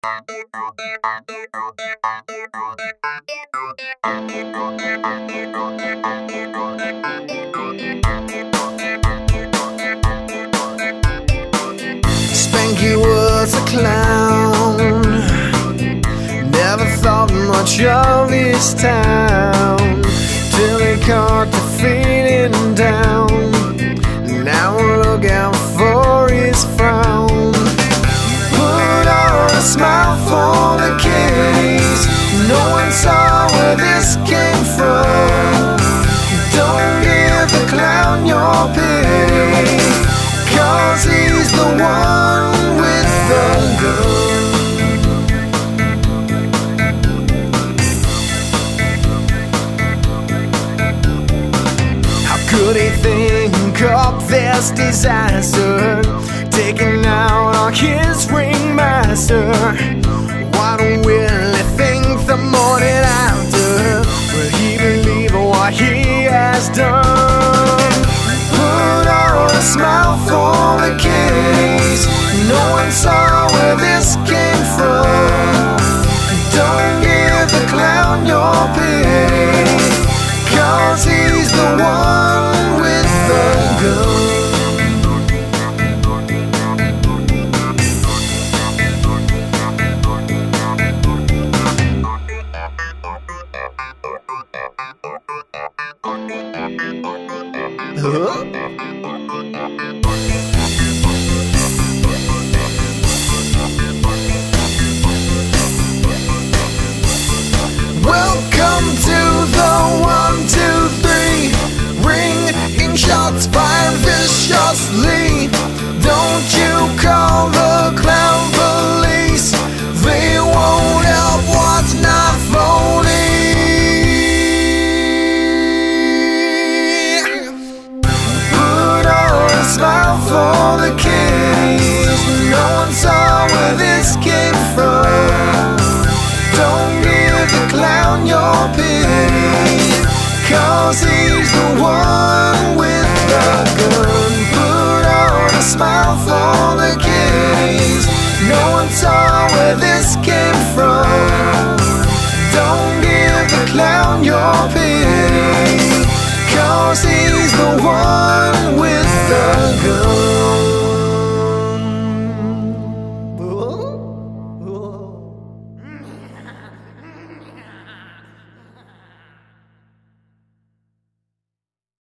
Spanky was a clown, never thought much of his town, till he caught the feeling down. Now look out for his frown. Put on a smile for the kiddies, no one saw where this came from. Don't give the clown your pity, 'cause he's the one with the gun. How could he think of this disaster, taking out on his ringmaster? Why don't Willie think the morning after will he believe what he has done? Put on a smile for the kiddies, no one saw where this came from. Don't give the clown your pity, 'cause he's the one with the gun. Welcome to the 1, 2, 3 ring in shots fired viciously. Don't you call the clown police, they won't help what's not phony. Put on a smile for the kiddies, no one saw where this came from. Don't give the clown your pity, 'cause he's the one with the gun. Put on a smile for the kiddies, no one saw where this came from. Don't give the clown your pity, 'cause he's the one with